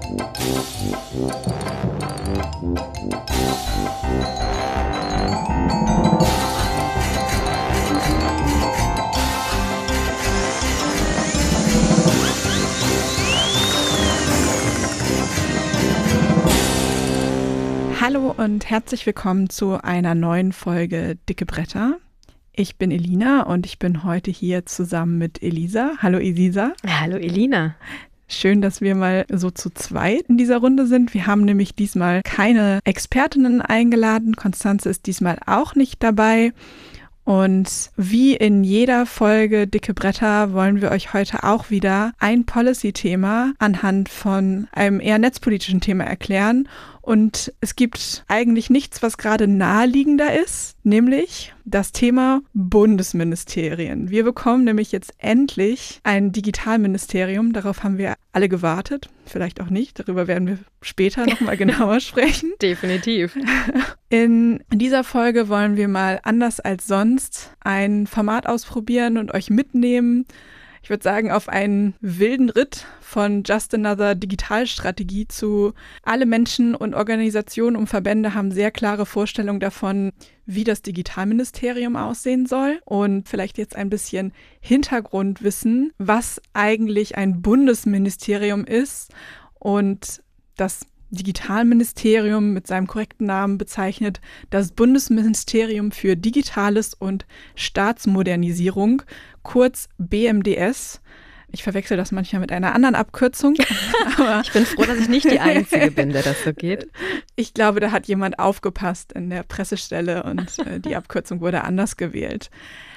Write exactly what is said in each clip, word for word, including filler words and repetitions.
Hallo und herzlich willkommen zu einer neuen Folge Dicke Bretter. Ich bin Elina und ich bin heute hier zusammen mit Elisa. Hallo Elisa. Hallo Elina. Schön, dass wir mal so zu zweit in dieser Runde sind. Wir haben nämlich diesmal keine Expertinnen eingeladen. Konstanze ist diesmal auch nicht dabei. Und wie in jeder Folge Dicke Bretter wollen wir euch heute auch wieder ein Policy-Thema anhand von einem eher netzpolitischen Thema erklären. Und es gibt eigentlich nichts, was gerade naheliegender ist, nämlich das Thema Bundesministerien. Wir bekommen nämlich jetzt endlich ein Digitalministerium. Darauf haben wir alle gewartet. Vielleicht auch nicht. Darüber werden wir später nochmal genauer sprechen. Definitiv. In dieser Folge wollen wir mal anders als sonst ein Format ausprobieren und euch mitnehmen. Ich würde sagen, auf einen wilden Ritt von Just Another Digitalstrategie zu alle Menschen und Organisationen und Verbände haben sehr klare Vorstellungen davon, wie das Digitalministerium aussehen soll und vielleicht jetzt ein bisschen Hintergrundwissen, was eigentlich ein Bundesministerium ist und das Digitalministerium mit seinem korrekten Namen bezeichnet das Bundesministerium für Digitales und Staatsmodernisierung, kurz B M D S. Ich verwechsel das manchmal mit einer anderen Abkürzung. Aber ich bin froh, dass ich nicht die Einzige bin, der das so geht. Ich glaube, da hat jemand aufgepasst in der Pressestelle und äh, die Abkürzung wurde anders gewählt.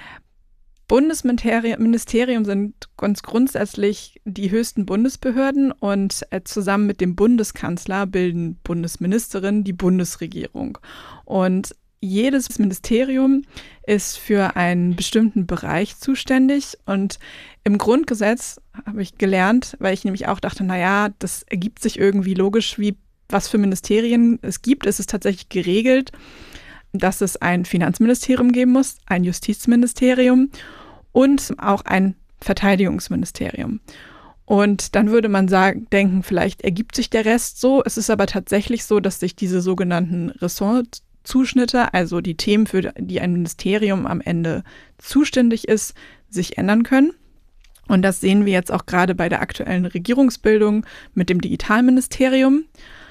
Bundesministerien sind ganz grundsätzlich die höchsten Bundesbehörden und äh, zusammen mit dem Bundeskanzler bilden Bundesministerinnen die Bundesregierung. Und jedes Ministerium ist für einen bestimmten Bereich zuständig und im Grundgesetz habe ich gelernt, weil ich nämlich auch dachte, naja, das ergibt sich irgendwie logisch, wie was für Ministerien es gibt. Es ist tatsächlich geregelt, dass es ein Finanzministerium geben muss, ein Justizministerium und auch ein Verteidigungsministerium. Und dann würde man sagen, denken, vielleicht ergibt sich der Rest so. Es ist aber tatsächlich so, dass sich diese sogenannten Ressortzuschnitte, also die Themen, für die ein Ministerium am Ende zuständig ist, sich ändern können. Und das sehen wir jetzt auch gerade bei der aktuellen Regierungsbildung mit dem Digitalministerium.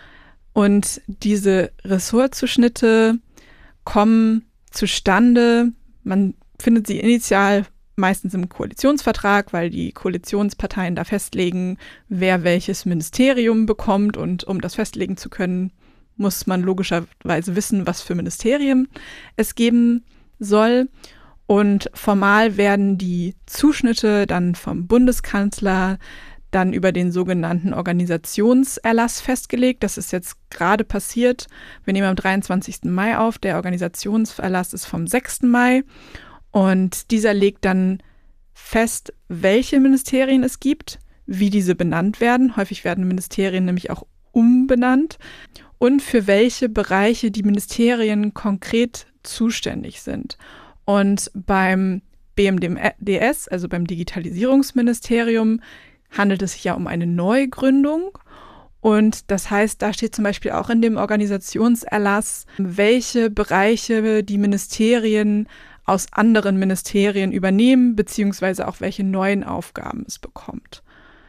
Und diese Ressortzuschnitte kommen zustande. Man findet sie initial meistens im Koalitionsvertrag, weil die Koalitionsparteien da festlegen, wer welches Ministerium bekommt. Und um das festlegen zu können, muss man logischerweise wissen, was für Ministerien es geben soll. Und formal werden die Zuschnitte dann vom Bundeskanzler dann über den sogenannten Organisationserlass festgelegt. Das ist jetzt gerade passiert. Wir nehmen am dreiundzwanzigsten Mai auf. Der Organisationserlass ist vom sechsten Mai. Und dieser legt dann fest, welche Ministerien es gibt, wie diese benannt werden. Häufig werden Ministerien nämlich auch umbenannt und für welche Bereiche die Ministerien konkret zuständig sind. Und beim B M D S, also beim Digitalisierungsministerium, handelt es sich ja um eine Neugründung. Und das heißt, da steht zum Beispiel auch in dem Organisationserlass, welche Bereiche die Ministerien aus anderen Ministerien übernehmen, beziehungsweise auch welche neuen Aufgaben es bekommt.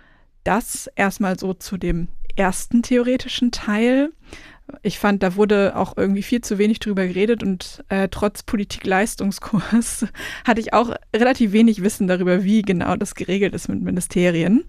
Das erstmal so zu dem ersten theoretischen Teil. Ich fand, da wurde auch irgendwie viel zu wenig drüber geredet und äh, trotz Politik-Leistungskurs hatte ich auch relativ wenig Wissen darüber, wie genau das geregelt ist mit Ministerien.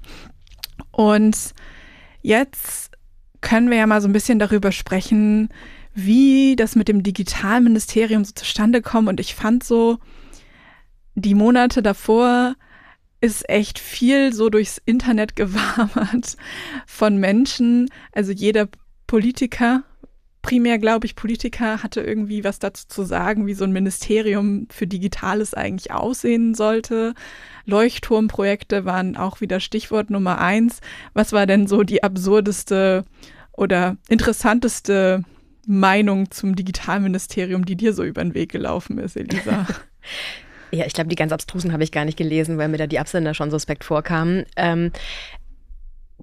Und jetzt können wir ja mal so ein bisschen darüber sprechen, wie das mit dem Digitalministerium so zustande kommt. Und ich fand so, die Monate davor ist echt viel so durchs Internet gewabert von Menschen. Also jeder Politiker, primär glaube ich Politiker, hatte irgendwie was dazu zu sagen, wie so ein Ministerium für Digitales eigentlich aussehen sollte. Leuchtturmprojekte waren auch wieder Stichwort Nummer eins. Was war denn so die absurdeste oder interessanteste Meinung zum Digitalministerium, die dir so über den Weg gelaufen ist, Elisa? Ja, ich glaube, die ganz abstrusen habe ich gar nicht gelesen, weil mir da die Absender schon suspekt vorkamen. Ähm,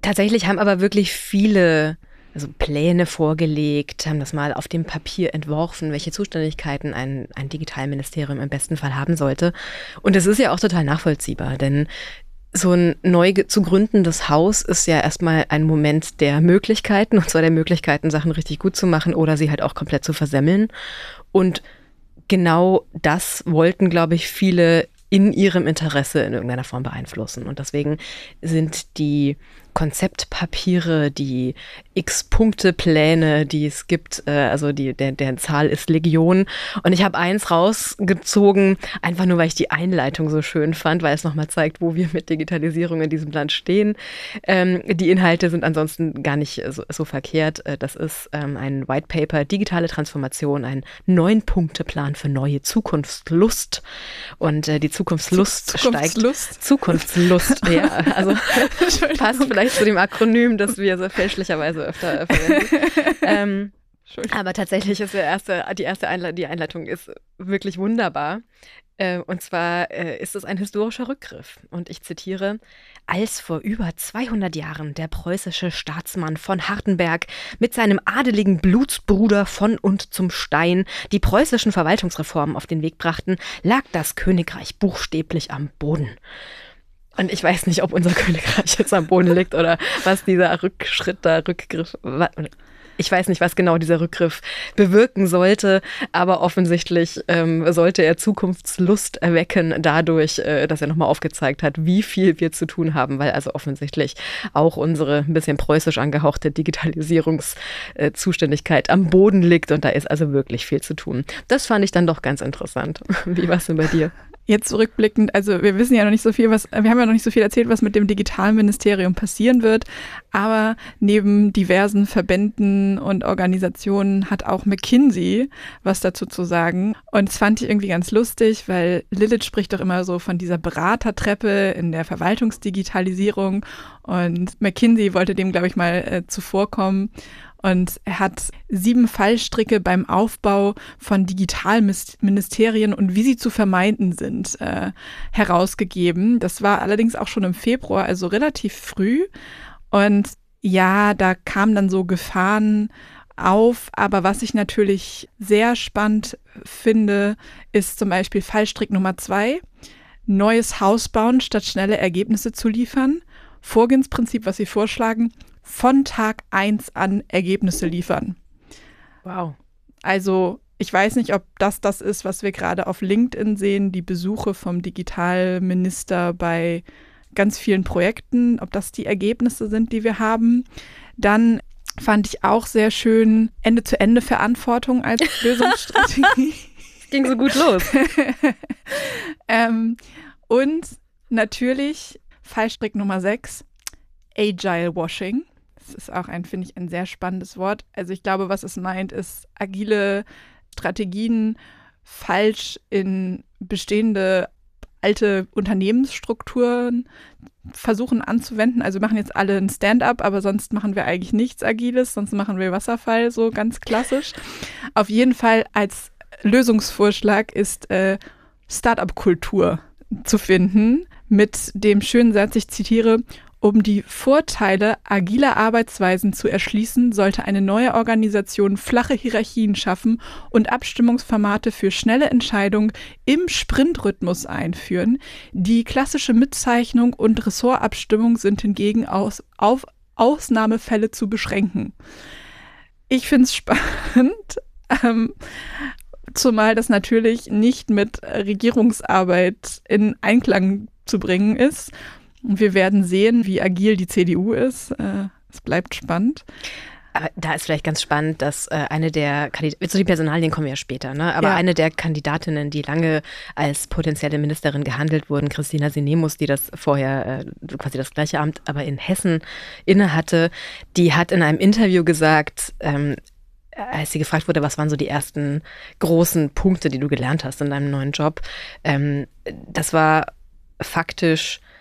Tatsächlich haben aber wirklich viele also Pläne vorgelegt, haben das mal auf dem Papier entworfen, welche Zuständigkeiten ein, ein Digitalministerium im besten Fall haben sollte. Und es ist ja auch total nachvollziehbar, denn so ein neu zu gründendes Haus ist ja erstmal ein Moment der Möglichkeiten, und zwar der Möglichkeiten, Sachen richtig gut zu machen oder sie halt auch komplett zu versemmeln. Und genau das wollten, glaube ich, viele in ihrem Interesse in irgendeiner Form beeinflussen. Und deswegen sind die Konzeptpapiere, die X-Punkte-Pläne, die es gibt, äh, also die, der, der Zahl ist Legion. Und ich habe eins rausgezogen, einfach nur, weil ich die Einleitung so schön fand, weil es nochmal zeigt, wo wir mit Digitalisierung in diesem Land stehen. Ähm, die Inhalte sind ansonsten gar nicht so, so verkehrt. Das ist ähm, ein White Paper, digitale Transformation, ein Neun-Punkte-Plan für neue Zukunftslust. Und äh, die Zukunftslust, Zukunftslust steigt. Zukunftslust, ja. Also passt vielleicht zu dem Akronym, das wir so fälschlicherweise öfter verwenden. ähm, aber tatsächlich ist der erste, die erste Einleitung, die Einleitung ist wirklich wunderbar. Äh, und zwar äh, ist es ein historischer Rückgriff. Und ich zitiere: Als vor über zweihundert Jahren der preußische Staatsmann von Hardenberg mit seinem adeligen Blutsbruder von und zum Stein die preußischen Verwaltungsreformen auf den Weg brachten, lag das Königreich buchstäblich am Boden. Und ich weiß nicht, ob unser Königreich jetzt am Boden liegt oder was dieser Rückschritt da, Rückgriff, ich weiß nicht, was genau dieser Rückgriff bewirken sollte, aber offensichtlich ähm, sollte er Zukunftslust erwecken dadurch, äh, dass er nochmal aufgezeigt hat, wie viel wir zu tun haben, weil also offensichtlich auch unsere ein bisschen preußisch angehauchte Digitalisierungszuständigkeit äh, am Boden liegt und da ist also wirklich viel zu tun. Das fand ich dann doch ganz interessant. Wie war es denn bei dir? Jetzt zurückblickend, also wir wissen ja noch nicht so viel, was, wir haben ja noch nicht so viel erzählt, was mit dem Digitalministerium passieren wird, aber neben diversen Verbänden und Organisationen hat auch McKinsey was dazu zu sagen. Und das fand ich irgendwie ganz lustig, weil Lilith spricht doch immer so von dieser Beratertreppe in der Verwaltungsdigitalisierung und McKinsey wollte dem, glaube ich, mal äh, zuvorkommen. Und er hat sieben Fallstricke beim Aufbau von Digitalministerien und wie sie zu vermeiden sind, äh, herausgegeben. Das war allerdings auch schon im Februar, also relativ früh. Und ja, da kamen dann so Gefahren auf. Aber was ich natürlich sehr spannend finde, ist zum Beispiel Fallstrick Nummer zwei. Neues Haus bauen, statt schnelle Ergebnisse zu liefern. Vorgehensprinzip, was sie vorschlagen: von Tag eins an Ergebnisse liefern. Wow. Also ich weiß nicht, ob das das ist, was wir gerade auf LinkedIn sehen, die Besuche vom Digitalminister bei ganz vielen Projekten, ob das die Ergebnisse sind, die wir haben. Dann fand ich auch sehr schön Ende-zu-Ende-Verantwortung als Lösungsstrategie. Ging so gut los. ähm, und natürlich Fallstrick Nummer sechs, Agile Washing. Das ist auch ein, finde ich, ein sehr spannendes Wort. Also ich glaube, was es meint, ist agile Strategien falsch in bestehende alte Unternehmensstrukturen versuchen anzuwenden. Also wir machen jetzt alle ein Stand-up, aber sonst machen wir eigentlich nichts Agiles, sonst machen wir Wasserfall, so ganz klassisch. Auf jeden Fall als Lösungsvorschlag ist äh, Start-up-Kultur zu finden mit dem schönen Satz, ich zitiere: Um die Vorteile agiler Arbeitsweisen zu erschließen, sollte eine neue Organisation flache Hierarchien schaffen und Abstimmungsformate für schnelle Entscheidungen im Sprintrhythmus einführen. Die klassische Mitzeichnung und Ressortabstimmung sind hingegen aus, auf Ausnahmefälle zu beschränken. Ich finde es spannend, ähm, zumal das natürlich nicht mit Regierungsarbeit in Einklang zu bringen ist. Wir werden sehen, wie agil die C D U ist. Es bleibt spannend. Aber da ist vielleicht ganz spannend, dass äh, eine der Kandidaten, zu den Personalien kommen wir ja später, ne? Aber ja. eine der Kandidatinnen, die lange als potenzielle Ministerin gehandelt wurden, Christina Sinemus, die das vorher äh, quasi das gleiche Amt, aber in Hessen innehatte, die hat in einem Interview gesagt, ähm, als sie gefragt wurde, was waren so die ersten großen Punkte, die du gelernt hast in deinem neuen Job, ähm, das war faktisch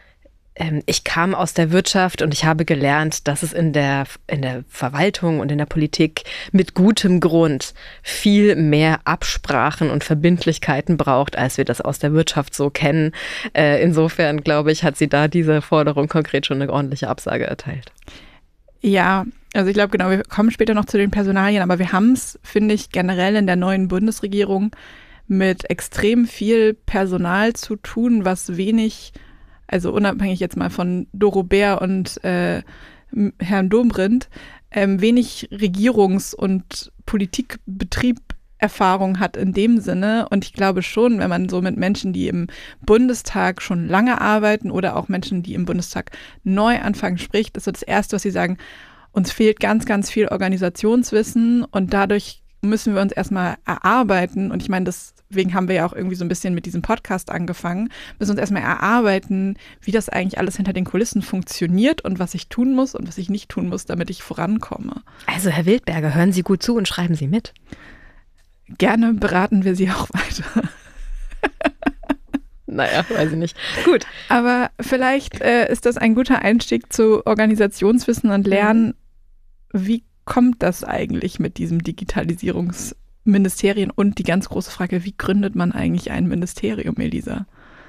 Ich kam aus der Wirtschaft und ich habe gelernt, dass es in der, in der Verwaltung und in der Politik mit gutem Grund viel mehr Absprachen und Verbindlichkeiten braucht, als wir das aus der Wirtschaft so kennen. Insofern, glaube ich, hat sie da diese Forderung konkret schon eine ordentliche Absage erteilt. Ja, also ich glaube, genau, wir kommen später noch zu den Personalien, aber wir haben es, finde ich, generell in der neuen Bundesregierung mit extrem viel Personal zu tun, was wenig, also unabhängig jetzt mal von Doro Bär und äh, Herrn Dobrindt, ähm, wenig Regierungs- und Politikbetrieb Erfahrung hat in dem Sinne. Und ich glaube schon, wenn man so mit Menschen, die im Bundestag schon lange arbeiten oder auch Menschen, die im Bundestag neu anfangen, spricht, ist so das Erste, was sie sagen, uns fehlt ganz, ganz viel Organisationswissen und dadurch müssen wir uns erstmal erarbeiten. Und ich meine, deswegen haben wir ja auch irgendwie so ein bisschen mit diesem Podcast angefangen, müssen uns erstmal erarbeiten, wie das eigentlich alles hinter den Kulissen funktioniert und was ich tun muss und was ich nicht tun muss, damit ich vorankomme. Also Herr Wildberger, hören Sie gut zu und schreiben Sie mit. Gerne beraten wir Sie auch weiter. Naja, weiß ich nicht. Gut. Aber vielleicht äh, ist das ein guter Einstieg zu Organisationswissen und Lernen. Wie kommt das eigentlich mit diesem Digitalisierungsministerien? Und die ganz große Frage, wie gründet man eigentlich ein Ministerium, Elisa?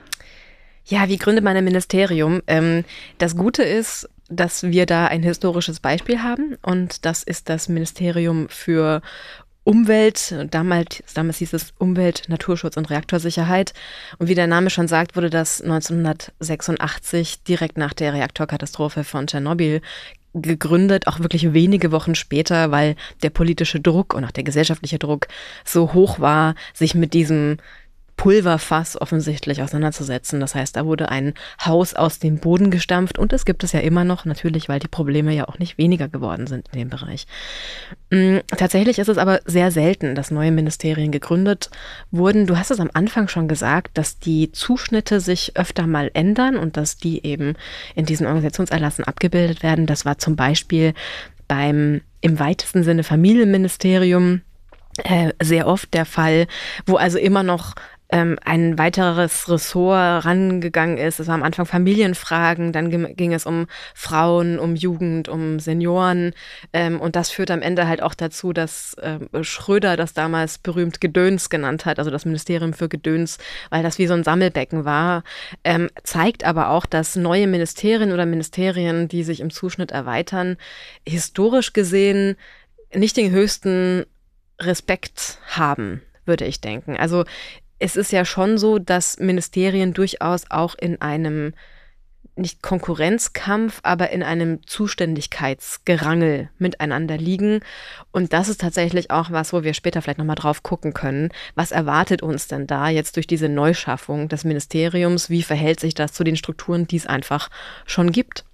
Ja, wie gründet man ein Ministerium? Ähm, das Gute ist, dass wir da ein historisches Beispiel haben und das ist das Ministerium für Umwelt, damals, damals hieß es Umwelt, Naturschutz und Reaktorsicherheit. Und wie der Name schon sagt, wurde das neunzehnhundertsechsundachtzig direkt nach der Reaktorkatastrophe von Tschernobyl gegründet, auch wirklich wenige Wochen später, weil der politische Druck und auch der gesellschaftliche Druck so hoch war, sich mit diesem Pulverfass offensichtlich auseinanderzusetzen. Das heißt, da wurde ein Haus aus dem Boden gestampft und es gibt es ja immer noch, natürlich, weil die Probleme ja auch nicht weniger geworden sind in dem Bereich. Tatsächlich ist es aber sehr selten, dass neue Ministerien gegründet wurden. Du hast es am Anfang schon gesagt, dass die Zuschnitte sich öfter mal ändern und dass die eben in diesen Organisationserlassen abgebildet werden. Das war zum Beispiel beim im weitesten Sinne Familienministerium äh, sehr oft der Fall, wo also immer noch ein weiteres Ressort rangegangen ist. Es war am Anfang Familienfragen, dann ging es um Frauen, um Jugend, um Senioren und das führt am Ende halt auch dazu, dass Schröder das damals berühmt Gedöns genannt hat, also das Ministerium für Gedöns, weil das wie so ein Sammelbecken war, zeigt aber auch, dass neue Ministerien oder Ministerien, die sich im Zuschnitt erweitern, historisch gesehen nicht den höchsten Respekt haben, würde ich denken. Also es ist ja schon so, dass Ministerien durchaus auch in einem, nicht Konkurrenzkampf, aber in einem Zuständigkeitsgerangel miteinander liegen. Und das ist tatsächlich auch was, wo wir später vielleicht nochmal drauf gucken können. Was erwartet uns denn da jetzt durch diese Neuschaffung des Ministeriums? Wie verhält sich das zu den Strukturen, die es einfach schon gibt?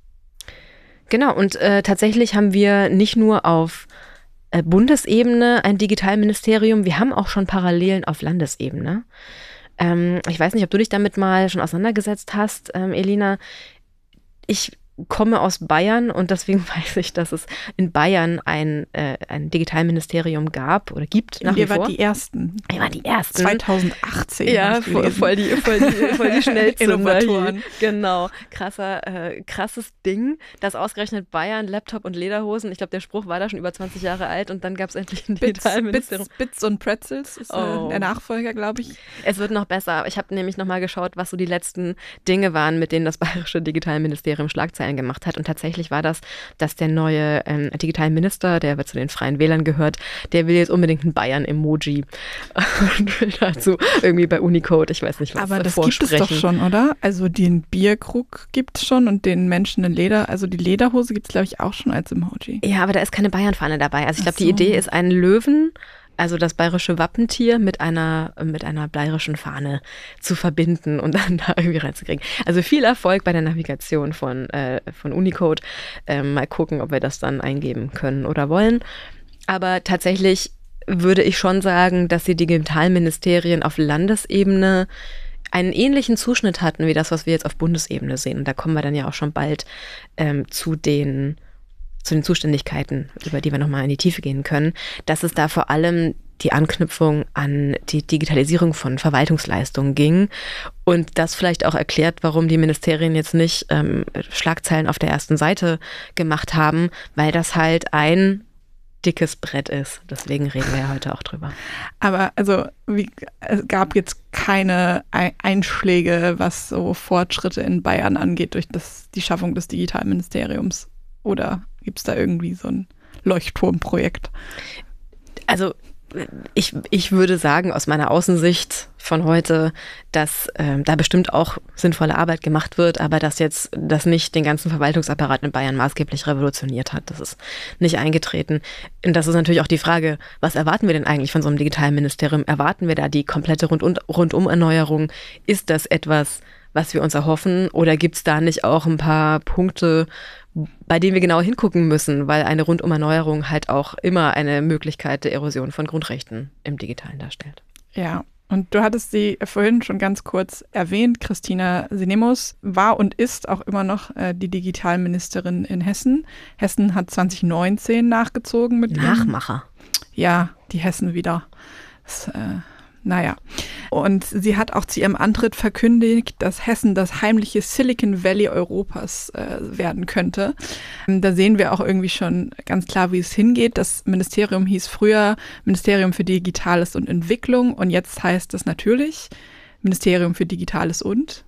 Genau, und äh, tatsächlich haben wir nicht nur auf Bundesebene ein Digitalministerium. Wir haben auch schon Parallelen auf Landesebene. Ähm, ich weiß nicht, ob du dich damit mal schon auseinandergesetzt hast, ähm, Elina. Ich komme aus Bayern und deswegen weiß ich, dass es in Bayern ein, äh, ein Digitalministerium gab oder gibt nach Wir wie vor. waren die Ersten. Wir waren die Ersten. zweitausendachtzehn. Ja, voll, voll die, voll die, voll die Schnellzünder. Innovatoren. Genau, krasser, äh, krasses Ding, dass ausgerechnet Bayern, Laptop und Lederhosen, ich glaube, der Spruch war da schon über zwanzig Jahre alt und dann gab es endlich ein Digitalministerium. Bits, Bits und Pretzels ist oh. äh, der Nachfolger, glaube ich. Es wird noch besser. Ich habe nämlich nochmal geschaut, was so die letzten Dinge waren, mit denen das bayerische Digitalministerium Schlagzeilen gemacht hat. Und tatsächlich war das, dass der neue ähm, Digitalminister, der zu den Freien Wählern gehört, der will jetzt unbedingt ein Bayern-Emoji und will dazu irgendwie bei Unicode, ich weiß nicht was, Aber das vorsprechen. gibt es doch schon, oder? Also den Bierkrug gibt es schon und den Menschen in Leder, also die Lederhose gibt es, glaube ich, auch schon als Emoji. Ja, aber da ist keine Bayern-Fahne dabei. Also ich glaube, so. Die Idee ist, einen Löwen, also das bayerische Wappentier mit einer, mit einer bayerischen Fahne zu verbinden und dann da irgendwie reinzukriegen. Also viel Erfolg bei der Navigation von, äh, von Unicode. Ähm, mal gucken, ob wir das dann eingeben können oder wollen. Aber tatsächlich würde ich schon sagen, dass die Digitalministerien auf Landesebene einen ähnlichen Zuschnitt hatten wie das, was wir jetzt auf Bundesebene sehen. Und da kommen wir dann ja auch schon bald ähm, zu den zu den Zuständigkeiten, über die wir nochmal in die Tiefe gehen können, dass es da vor allem die Anknüpfung an die Digitalisierung von Verwaltungsleistungen ging. Und das vielleicht auch erklärt, warum die Ministerien jetzt nicht ähm, Schlagzeilen auf der ersten Seite gemacht haben, weil das halt ein dickes Brett ist. Deswegen reden wir ja heute auch drüber. Aber also wie, es gab jetzt keine Einschläge, was so Fortschritte in Bayern angeht durch das, die Schaffung des Digitalministeriums. Oder gibt es da irgendwie so ein Leuchtturmprojekt? Also ich, ich würde sagen, aus meiner Außensicht von heute, dass ähm, da bestimmt auch sinnvolle Arbeit gemacht wird, aber dass jetzt das nicht den ganzen Verwaltungsapparat in Bayern maßgeblich revolutioniert hat. Das ist nicht eingetreten. Und das ist natürlich auch die Frage, was erwarten wir denn eigentlich von so einem Digitalministerium? Erwarten wir da die komplette Rund- Rundum-Erneuerung? Ist das etwas, was wir uns erhoffen? Oder gibt es da nicht auch ein paar Punkte, bei denen wir genau hingucken müssen, weil eine Rundumerneuerung halt auch immer eine Möglichkeit der Erosion von Grundrechten im Digitalen darstellt. Ja, und du hattest sie vorhin schon ganz kurz erwähnt. Christina Sinemus war und ist auch immer noch äh, die Digitalministerin in Hessen. Hessen hat zwanzig neunzehn nachgezogen mit Nachmacher. Ihrem, ja, die Hessen wieder. Das, äh, Naja. Und sie hat auch zu ihrem Antritt verkündigt, dass Hessen das heimliche Silicon Valley Europas äh, werden könnte. Da sehen wir auch irgendwie schon ganz klar, wie es hingeht. Das Ministerium hieß früher Ministerium für Digitales und Entwicklung und jetzt heißt es natürlich Ministerium für Digitales und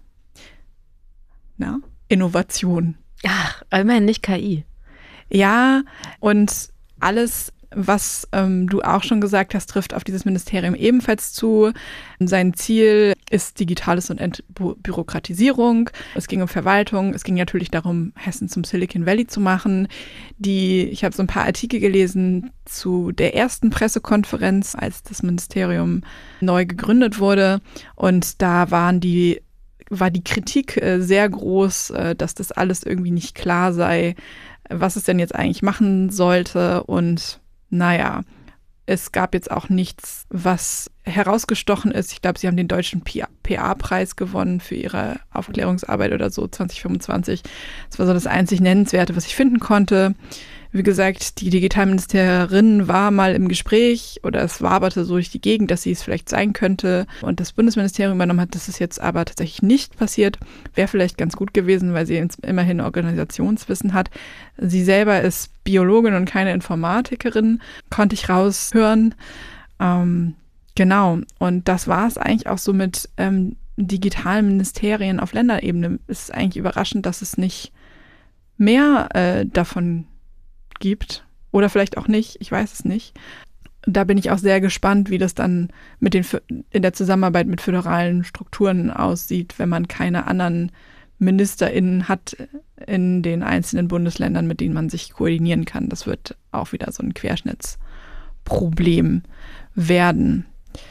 na, Innovation. Ach, immerhin nicht K I. Ja, und alles, was ähm, du auch schon gesagt hast, trifft auf dieses Ministerium ebenfalls zu. Sein Ziel ist Digitales und Entbürokratisierung. Es ging um Verwaltung. Es ging natürlich darum, Hessen zum Silicon Valley zu machen. Die, ich habe so ein paar Artikel gelesen zu der ersten Pressekonferenz, als das Ministerium neu gegründet wurde. Und da waren die, war die Kritik äh, sehr groß, äh, dass das alles irgendwie nicht klar sei, was es denn jetzt eigentlich machen sollte. Und naja, es gab jetzt auch nichts, was herausgestochen ist. Ich glaube, sie haben den deutschen P A-Preis gewonnen für ihre Aufklärungsarbeit oder so zwanzig fünfundzwanzig. Das war so das einzig Nennenswerte, was ich finden konnte. Wie gesagt, die Digitalministerin war mal im Gespräch oder es waberte so durch die Gegend, dass sie es vielleicht sein könnte und das Bundesministerium übernommen hat. Das ist jetzt aber tatsächlich nicht passiert. Wäre vielleicht ganz gut gewesen, weil sie immerhin Organisationswissen hat. Sie selber ist Biologin und keine Informatikerin, konnte ich raushören. Ähm, genau, und das war es eigentlich auch so mit ähm, digitalen Ministerien auf Länderebene. Es ist eigentlich überraschend, dass es nicht mehr äh, davon gibt oder vielleicht auch nicht, ich weiß es nicht. Da bin ich auch sehr gespannt, wie das dann mit den in der Zusammenarbeit mit föderalen Strukturen aussieht, wenn man keine anderen MinisterInnen hat in den einzelnen Bundesländern, mit denen man sich koordinieren kann. Das wird auch wieder so ein Querschnittsproblem werden.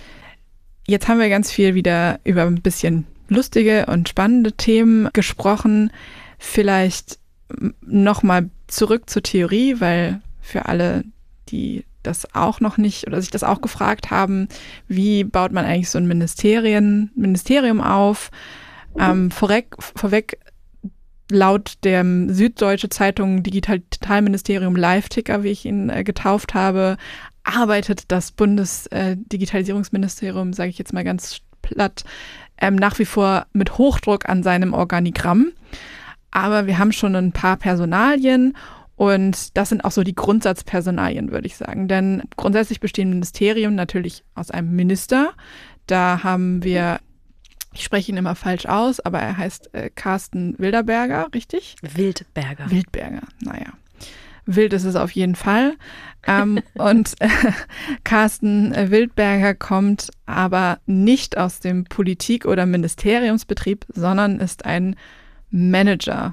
Jetzt haben wir ganz viel wieder über ein bisschen lustige und spannende Themen gesprochen. Vielleicht nochmal zurück zur Theorie, weil für alle, die das auch noch nicht oder sich das auch gefragt haben, wie baut man eigentlich so ein Ministerien, Ministerium auf? Ähm, vorweg, vorweg, laut der Süddeutsche Zeitung Digitalministerium Live-Ticker, wie ich ihn äh, getauft habe, arbeitet das Bundesdigitalisierungsministerium, äh, sage ich jetzt mal ganz platt, ähm, nach wie vor mit Hochdruck an seinem Organigramm. Aber wir haben schon ein paar Personalien und das sind auch so die Grundsatzpersonalien, würde ich sagen. Denn grundsätzlich bestehen Ministerien natürlich aus einem Minister. Da haben wir, ich spreche ihn immer falsch aus, aber er heißt äh, Carsten Wilderberger, richtig? Wildberger. Wildberger, naja. Wild ist es auf jeden Fall. ähm, und äh, Carsten Wildberger kommt aber nicht aus dem Politik- oder Ministeriumsbetrieb, sondern ist ein Manager.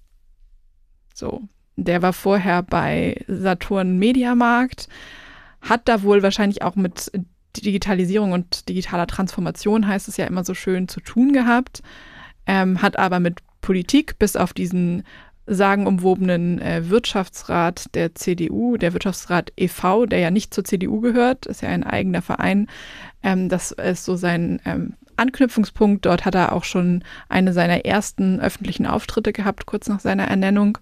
So, der war vorher bei Saturn Mediamarkt, hat da wohl wahrscheinlich auch mit Digitalisierung und digitaler Transformation, heißt es ja immer so schön, zu tun gehabt, ähm, hat aber mit Politik bis auf diesen sagenumwobenen äh, Wirtschaftsrat der C D U, der Wirtschaftsrat e V, der ja nicht zur C D U gehört, ist ja ein eigener Verein, ähm, das ist so sein ähm, Anknüpfungspunkt. Dort hat er auch schon eine seiner ersten öffentlichen Auftritte gehabt, kurz nach seiner Ernennung.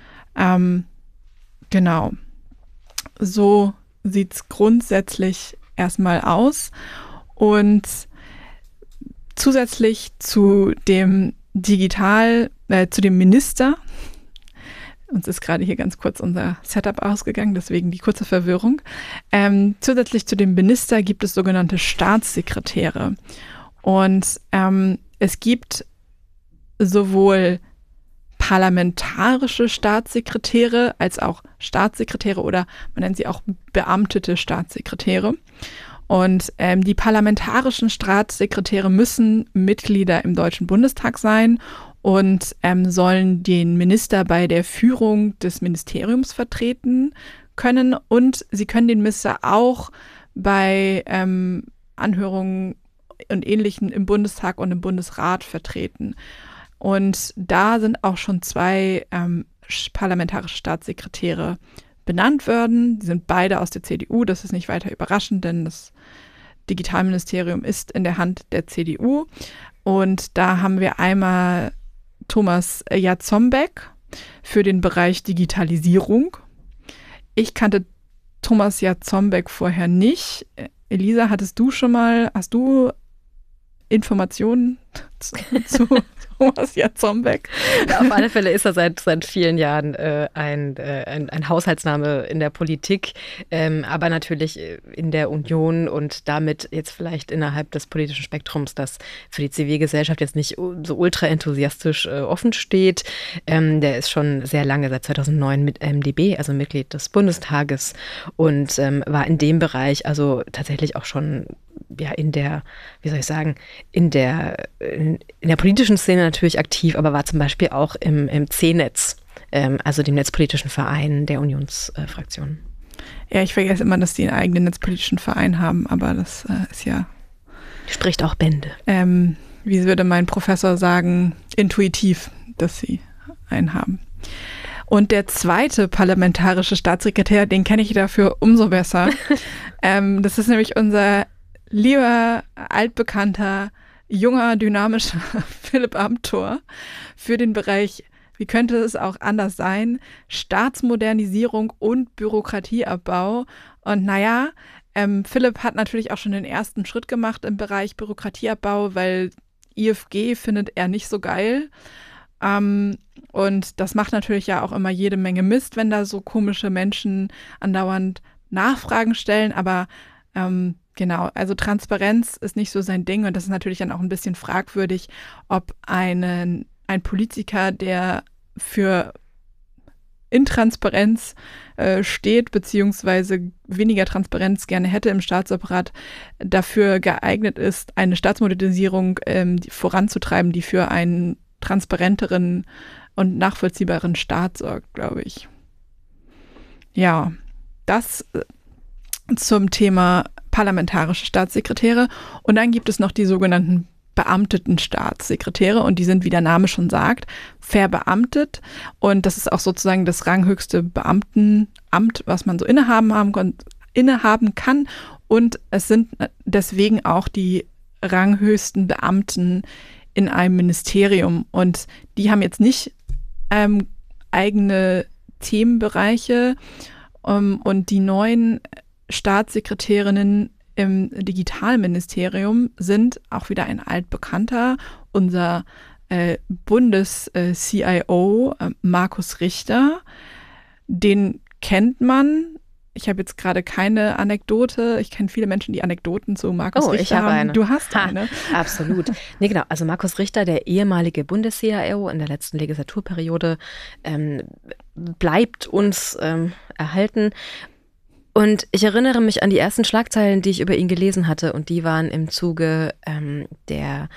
Ähm, genau. So sieht es grundsätzlich erstmal aus. Und zusätzlich zu dem Digital, äh, zu dem Minister, uns ist gerade hier ganz kurz unser Setup ausgegangen, deswegen die kurze Verwirrung. Ähm, zusätzlich zu dem Minister gibt es sogenannte Staatssekretäre. Und ähm, es gibt sowohl parlamentarische Staatssekretäre als auch Staatssekretäre oder man nennt sie auch beamtete Staatssekretäre. Und ähm, die parlamentarischen Staatssekretäre müssen Mitglieder im Deutschen Bundestag sein und ähm, sollen den Minister bei der Führung des Ministeriums vertreten können. Und sie können den Minister auch bei ähm, Anhörungen und Ähnlichem im Bundestag und im Bundesrat vertreten. Und da sind auch schon zwei ähm, parlamentarische Staatssekretäre benannt worden. Die sind beide aus der C D U. Das ist nicht weiter überraschend, denn das Digitalministerium ist in der Hand der C D U. Und da haben wir einmal Thomas Jarzombeck für den Bereich Digitalisierung. Ich kannte Thomas Jarzombeck vorher nicht. Elisa, hattest du schon mal, hast du Informationen zu, zu Thomas Jarzombeck? Ja, auf alle Fälle ist er seit, seit vielen Jahren äh, ein, äh, ein, ein Haushaltsname in der Politik, ähm, aber natürlich in der Union und damit jetzt vielleicht innerhalb des politischen Spektrums, das für die Zivilgesellschaft jetzt nicht so ultra enthusiastisch äh, offen steht. Ähm, der ist schon sehr lange, seit zweitausendneun mit M d B, also Mitglied des Bundestages und ähm, war in dem Bereich also tatsächlich auch schon ja in der, wie soll ich sagen, in der, in, in der politischen Szene natürlich aktiv, aber war zum Beispiel auch im, im C-Netz, ähm, also dem netzpolitischen Verein der Unionsfraktion. Äh, ja, ich vergesse immer, dass die einen eigenen netzpolitischen Verein haben, aber das äh, ist ja... Spricht auch Bände. Ähm, wie würde mein Professor sagen, intuitiv, dass sie einen haben. Und der zweite parlamentarische Staatssekretär, den kenne ich dafür umso besser. ähm, das ist nämlich unser lieber, altbekannter, junger, dynamischer Philipp Amthor für den Bereich, wie könnte es auch anders sein, Staatsmodernisierung und Bürokratieabbau. Und naja, ähm, Philipp hat natürlich auch schon den ersten Schritt gemacht im Bereich Bürokratieabbau, weil I F G findet er nicht so geil. Ähm, und das macht natürlich ja auch immer jede Menge Mist, wenn da so komische Menschen andauernd Nachfragen stellen, aber ähm, genau, also Transparenz ist nicht so sein Ding und das ist natürlich dann auch ein bisschen fragwürdig, ob einen, ein Politiker, der für Intransparenz äh, steht, beziehungsweise weniger Transparenz gerne hätte im Staatsapparat, dafür geeignet ist, eine Staatsmodernisierung ähm, die voranzutreiben, die für einen transparenteren und nachvollziehbaren Staat sorgt, glaube ich. Ja, das zum Thema parlamentarische Staatssekretäre. Und dann gibt es noch die sogenannten beamteten Staatssekretäre und die sind, wie der Name schon sagt, verbeamtet. Und das ist auch sozusagen das ranghöchste Beamtenamt, was man so innehaben, haben, innehaben kann. Und es sind deswegen auch die ranghöchsten Beamten in einem Ministerium. Und die haben jetzt nicht ähm, eigene Themenbereiche um, und die neuen Staatssekretärinnen im Digitalministerium sind auch wieder ein altbekannter, unser äh, Bundes-C I O äh, Markus Richter. Den kennt man. Ich habe jetzt gerade keine Anekdote. Ich kenne viele Menschen, die Anekdoten zu Markus oh, Richter ich habe haben. eine. Du hast ha, eine. Absolut. Nee, genau. Also Markus Richter, der ehemalige Bundes-C I O in der letzten Legislaturperiode, ähm, bleibt uns ähm, erhalten. Und ich erinnere mich an die ersten Schlagzeilen, die ich über ihn gelesen hatte. Und die waren im Zuge ähm, der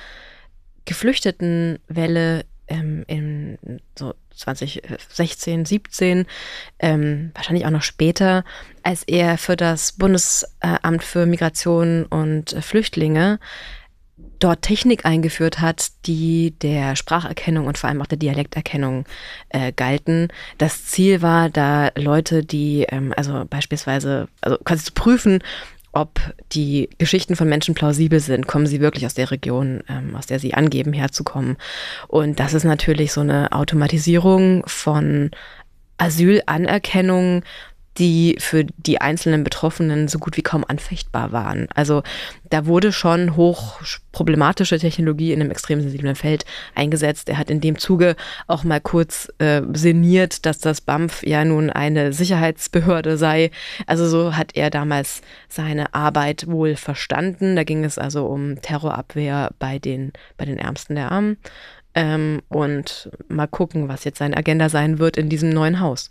Geflüchtetenwelle ähm, in so zwanzig sechzehn, siebzehn, ähm, wahrscheinlich auch noch später, als er für das Bundesamt für Migration und Flüchtlinge dort Technik eingeführt hat, die der Spracherkennung und vor allem auch der Dialekterkennung äh, galten. Das Ziel war, da Leute, die, ähm, also beispielsweise, also quasi zu prüfen, ob die Geschichten von Menschen plausibel sind, kommen sie wirklich aus der Region, ähm, aus der sie angeben, herzukommen. Und das ist natürlich so eine Automatisierung von Asylanerkennung, die für die einzelnen Betroffenen so gut wie kaum anfechtbar waren. Also da wurde schon hoch problematische Technologie in einem extrem sensiblen Feld eingesetzt. Er hat in dem Zuge auch mal kurz äh, sinniert, dass das B A M F ja nun eine Sicherheitsbehörde sei. Also so hat er damals seine Arbeit wohl verstanden. Da ging es also um Terrorabwehr bei den, bei den Ärmsten der Armen. Ähm, und mal gucken, was jetzt seine Agenda sein wird in diesem neuen Haus.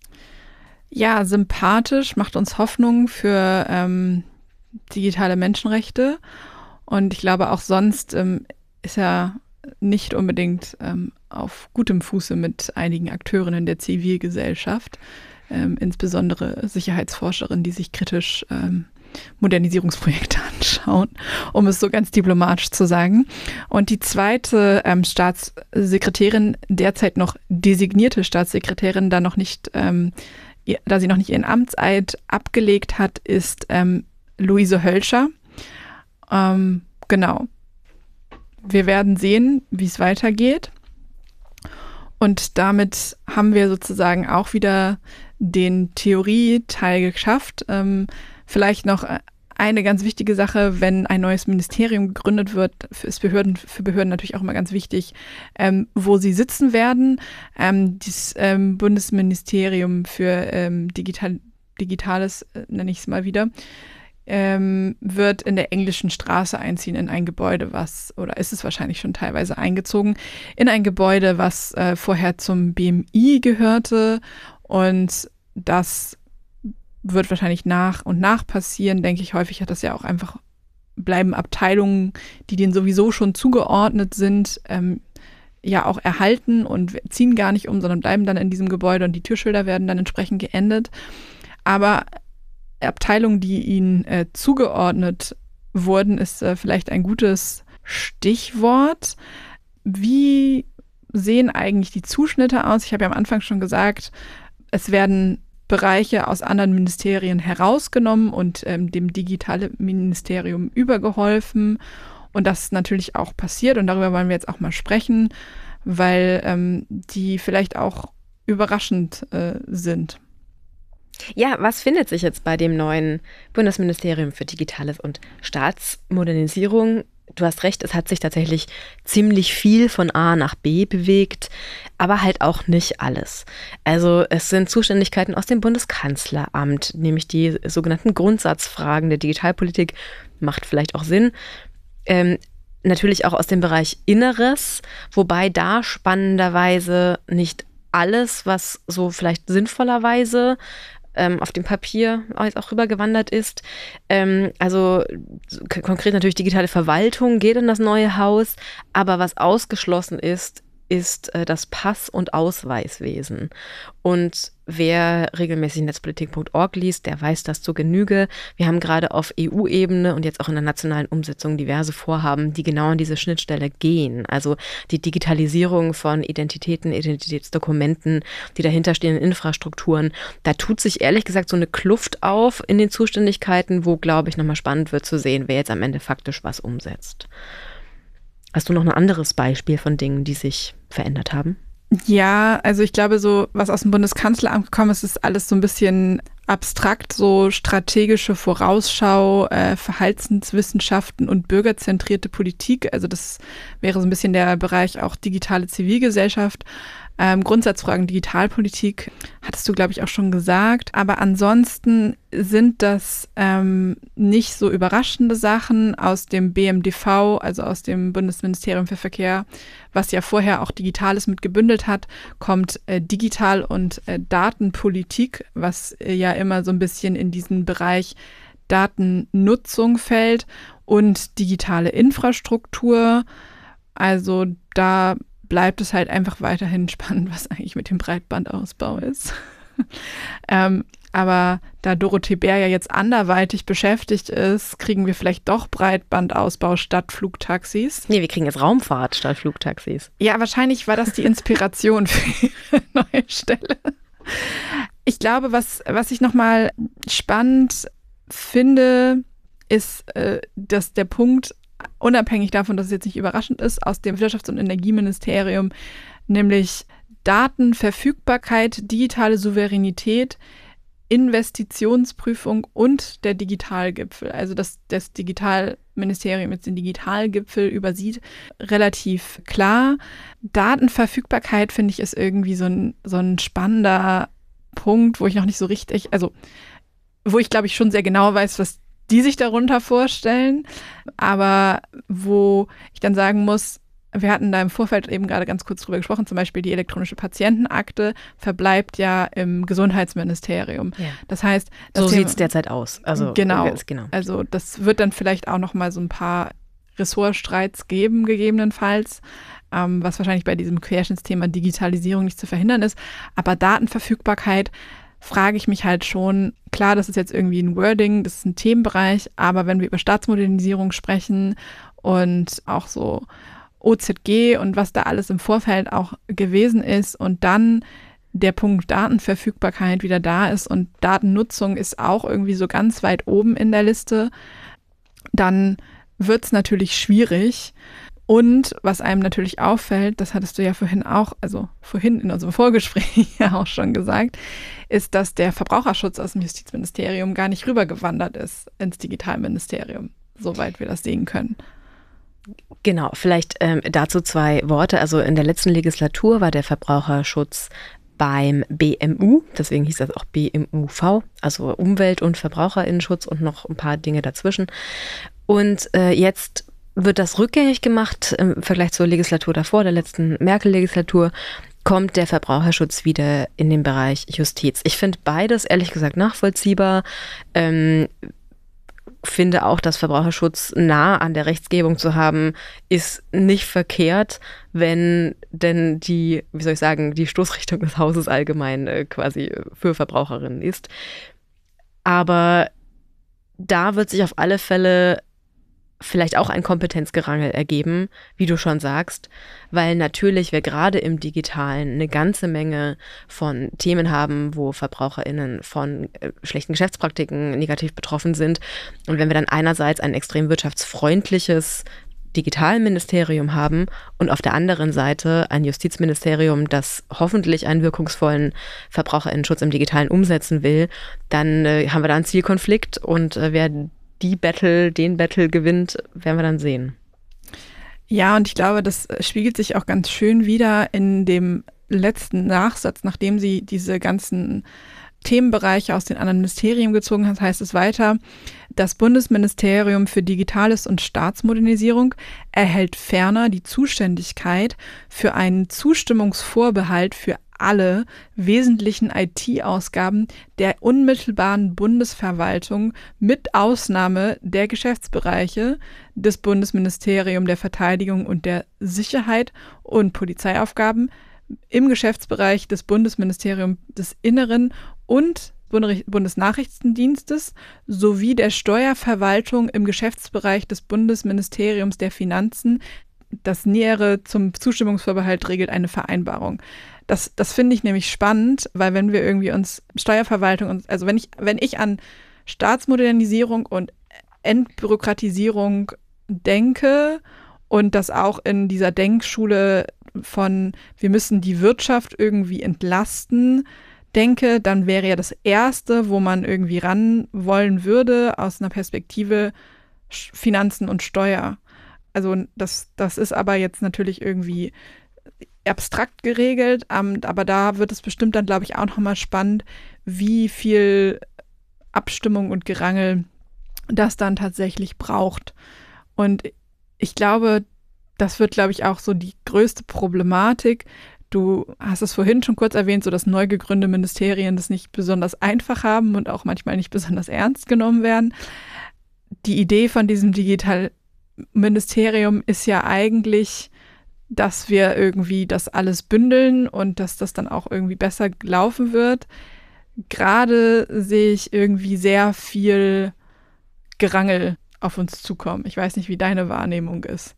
Ja, sympathisch, macht uns Hoffnung für ähm, digitale Menschenrechte. Und ich glaube, auch sonst ähm, ist er nicht unbedingt ähm, auf gutem Fuße mit einigen Akteurinnen der Zivilgesellschaft, ähm, insbesondere Sicherheitsforscherinnen, die sich kritisch ähm, Modernisierungsprojekte anschauen, um es so ganz diplomatisch zu sagen. Und die zweite ähm, Staatssekretärin, derzeit noch designierte Staatssekretärin, da noch nicht ähm, da sie noch nicht ihren Amtseid abgelegt hat, ist ähm, Luise Hölscher. Ähm, genau. Wir werden sehen, wie es weitergeht. Und damit haben wir sozusagen auch wieder den Theorie-Teil geschafft. Ähm, vielleicht noch eine ganz wichtige Sache, wenn ein neues Ministerium gegründet wird, ist Behörden, für Behörden natürlich auch immer ganz wichtig, ähm, wo sie sitzen werden. Ähm, das ähm, Bundesministerium für ähm, Digital, Digitales, äh, nenne ich es mal wieder, ähm, wird in der Englischen Straße einziehen in ein Gebäude, was, oder ist es wahrscheinlich schon teilweise eingezogen, in ein Gebäude, was äh, vorher zum B M I gehörte, und das wird wahrscheinlich nach und nach passieren, denke ich. Häufig hat das ja auch einfach, bleiben Abteilungen, die denen sowieso schon zugeordnet sind, ähm, ja auch erhalten und ziehen gar nicht um, sondern bleiben dann in diesem Gebäude, und die Türschilder werden dann entsprechend geändert. Aber Abteilungen, die ihnen äh, zugeordnet wurden, ist äh, vielleicht ein gutes Stichwort. Wie sehen eigentlich die Zuschnitte aus? Ich habe ja am Anfang schon gesagt, es werden Bereiche aus anderen Ministerien herausgenommen und ähm, dem digitale Ministerium übergeholfen. Und das ist natürlich auch passiert, und darüber wollen wir jetzt auch mal sprechen, weil ähm, die vielleicht auch überraschend äh, sind. Ja, was findet sich jetzt bei dem neuen Bundesministerium für Digitales und Staatsmodernisierung? Du hast recht, es hat sich tatsächlich ziemlich viel von A nach B bewegt, aber halt auch nicht alles. Also es sind Zuständigkeiten aus dem Bundeskanzleramt, nämlich die sogenannten Grundsatzfragen der Digitalpolitik, macht vielleicht auch Sinn. Ähm, natürlich auch aus dem Bereich Inneres, wobei da spannenderweise nicht alles, was so vielleicht sinnvollerweise ähm, auf dem Papier jetzt auch rübergewandert ist. Ähm, also k- konkret natürlich digitale Verwaltung geht in das neue Haus, aber was ausgeschlossen ist, ist äh, das Pass- und Ausweiswesen. Und wer regelmäßig netzpolitik punkt org liest, der weiß das zur Genüge. Wir haben gerade auf E U-Ebene und jetzt auch in der nationalen Umsetzung diverse Vorhaben, die genau an diese Schnittstelle gehen. Also die Digitalisierung von Identitäten, Identitätsdokumenten, die dahinterstehenden Infrastrukturen. Da tut sich ehrlich gesagt so eine Kluft auf in den Zuständigkeiten, wo, glaube ich, nochmal spannend wird zu sehen, wer jetzt am Ende faktisch was umsetzt. Hast du noch ein anderes Beispiel von Dingen, die sich verändert haben? Ja, also ich glaube, so was aus dem Bundeskanzleramt gekommen ist, ist alles so ein bisschen abstrakt, so strategische Vorausschau, äh, Verhaltenswissenschaften und bürgerzentrierte Politik. Also das wäre so ein bisschen der Bereich auch digitale Zivilgesellschaft. Ähm, Grundsatzfragen Digitalpolitik hattest du, glaube ich, auch schon gesagt. Aber ansonsten sind das ähm, nicht so überraschende Sachen aus dem B M D V, also aus dem Bundesministerium für Verkehr, was ja vorher auch Digitales mit gebündelt hat, kommt äh, Digital- und äh, Datenpolitik, was äh, ja immer so ein bisschen in diesen Bereich Datennutzung fällt, und digitale Infrastruktur. Also da bleibt es halt einfach weiterhin spannend, was eigentlich mit dem Breitbandausbau ist. ähm, aber da Dorothee Bär ja jetzt anderweitig beschäftigt ist, kriegen wir vielleicht doch Breitbandausbau statt Flugtaxis. Nee, wir kriegen jetzt Raumfahrt statt Flugtaxis. Ja, wahrscheinlich war das die Inspiration für ihre neue Stelle. Ich glaube, was, was ich nochmal spannend finde, ist, äh, dass der Punkt, unabhängig davon, dass es jetzt nicht überraschend ist, aus dem Wirtschafts- und Energieministerium, nämlich Datenverfügbarkeit, digitale Souveränität, Investitionsprüfung und der Digitalgipfel. Also dass das Digitalministerium jetzt den Digitalgipfel übersieht, relativ klar. Datenverfügbarkeit, finde ich, ist irgendwie so ein, so ein spannender Punkt, wo ich noch nicht so richtig, also wo ich glaube ich schon sehr genau weiß, was die sich darunter vorstellen, aber wo ich dann sagen muss, wir hatten da im Vorfeld eben gerade ganz kurz drüber gesprochen, zum Beispiel die elektronische Patientenakte verbleibt ja im Gesundheitsministerium. Ja. Das heißt, das so sieht es derzeit aus. Also, genau, genau. Also das wird dann vielleicht auch noch mal so ein paar Ressortstreits geben, gegebenenfalls, ähm, was wahrscheinlich bei diesem Querschnittsthema Digitalisierung nicht zu verhindern ist. Aber Datenverfügbarkeit frage ich mich halt schon, klar, das ist jetzt irgendwie ein Wording, das ist ein Themenbereich, aber wenn wir über Staatsmodernisierung sprechen und auch so O Z G und was da alles im Vorfeld auch gewesen ist und dann der Punkt Datenverfügbarkeit wieder da ist und Datennutzung ist auch irgendwie so ganz weit oben in der Liste, dann wird es natürlich schwierig. Und was einem natürlich auffällt, das hattest du ja vorhin auch, also vorhin in unserem Vorgespräch ja auch schon gesagt, ist, dass der Verbraucherschutz aus dem Justizministerium gar nicht rübergewandert ist ins Digitalministerium, soweit wir das sehen können. Genau, vielleicht ähm, dazu zwei Worte. Also in der letzten Legislatur war der Verbraucherschutz beim B M U, deswegen hieß das auch B M U V, also Umwelt- und Verbraucherinnenschutz und noch ein paar Dinge dazwischen. Und äh, jetzt wird das rückgängig gemacht im Vergleich zur Legislatur davor, der letzten Merkel-Legislatur, kommt der Verbraucherschutz wieder in den Bereich Justiz. Ich finde beides ehrlich gesagt nachvollziehbar. Ähm, finde auch, dass Verbraucherschutz nah an der Rechtsgebung zu haben, ist nicht verkehrt, wenn denn die, wie soll ich sagen, die Stoßrichtung des Hauses allgemein äh, quasi für Verbraucherinnen ist. Aber da wird sich auf alle Fälle vielleicht auch ein Kompetenzgerangel ergeben, wie du schon sagst, weil natürlich wir gerade im Digitalen eine ganze Menge von Themen haben, wo VerbraucherInnen von äh, schlechten Geschäftspraktiken negativ betroffen sind. Und wenn wir dann einerseits ein extrem wirtschaftsfreundliches Digitalministerium haben und auf der anderen Seite ein Justizministerium, das hoffentlich einen wirkungsvollen VerbraucherInnenschutz im Digitalen umsetzen will, dann äh, haben wir da einen Zielkonflikt und äh, wer die Battle, den Battle gewinnt, werden wir dann sehen. Ja, und ich glaube, das spiegelt sich auch ganz schön wieder in dem letzten Nachsatz, nachdem sie diese ganzen Themenbereiche aus den anderen Ministerien gezogen hat, heißt es weiter, das Bundesministerium für Digitales und Staatsmodernisierung erhält ferner die Zuständigkeit für einen Zustimmungsvorbehalt für alle wesentlichen I T-Ausgaben der unmittelbaren Bundesverwaltung mit Ausnahme der Geschäftsbereiche des Bundesministeriums der Verteidigung und der Sicherheit und Polizeiaufgaben im Geschäftsbereich des Bundesministeriums des Inneren und Bundesnachrichtendienstes sowie der Steuerverwaltung im Geschäftsbereich des Bundesministeriums der Finanzen. Das Nähere zum Zustimmungsvorbehalt regelt eine Vereinbarung. Das, das finde ich nämlich spannend, weil wenn wir irgendwie uns Steuerverwaltung, und also wenn ich, wenn ich an Staatsmodernisierung und Entbürokratisierung denke und das auch in dieser Denkschule von wir müssen die Wirtschaft irgendwie entlasten, denke, dann wäre ja das Erste, wo man irgendwie ran wollen würde, aus einer Perspektive Finanzen und Steuer. Also das, das ist aber jetzt natürlich irgendwie abstrakt geregelt, ähm, aber da wird es bestimmt dann, glaube ich, auch nochmal spannend, wie viel Abstimmung und Gerangel das dann tatsächlich braucht. Und ich glaube, das wird, glaube ich, auch so die größte Problematik. Du hast es vorhin schon kurz erwähnt, so dass neu gegründete Ministerien das nicht besonders einfach haben und auch manchmal nicht besonders ernst genommen werden. Die Idee von diesem Digitalministerium ist ja eigentlich, dass wir irgendwie das alles bündeln und dass das dann auch irgendwie besser laufen wird. Gerade sehe ich irgendwie sehr viel Gerangel auf uns zukommen. Ich weiß nicht, wie deine Wahrnehmung ist.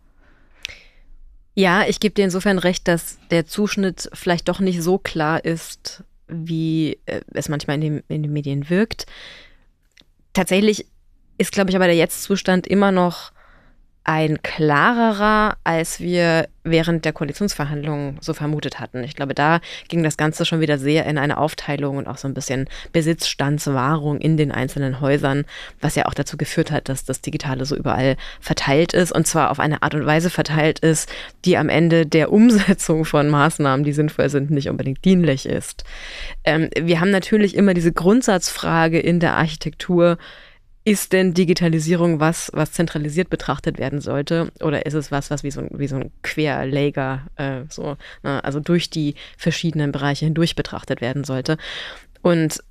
Ja, ich gebe dir insofern recht, dass der Zuschnitt vielleicht doch nicht so klar ist, wie es manchmal in den, in den Medien wirkt. Tatsächlich ist, glaube ich, aber der Jetzt-Zustand immer noch ein klarerer, als wir während der Koalitionsverhandlungen so vermutet hatten. Ich glaube, da ging das Ganze schon wieder sehr in eine Aufteilung und auch so ein bisschen Besitzstandswahrung in den einzelnen Häusern, was ja auch dazu geführt hat, dass das Digitale so überall verteilt ist und zwar auf eine Art und Weise verteilt ist, die am Ende der Umsetzung von Maßnahmen, die sinnvoll sind, nicht unbedingt dienlich ist. Ähm, wir haben natürlich immer diese Grundsatzfrage in der Architektur: Ist denn Digitalisierung was, was zentralisiert betrachtet werden sollte? Oder ist es was, was wie so ein, wie so ein Querlager, äh, so, ne, also durch die verschiedenen Bereiche hindurch betrachtet werden sollte? Und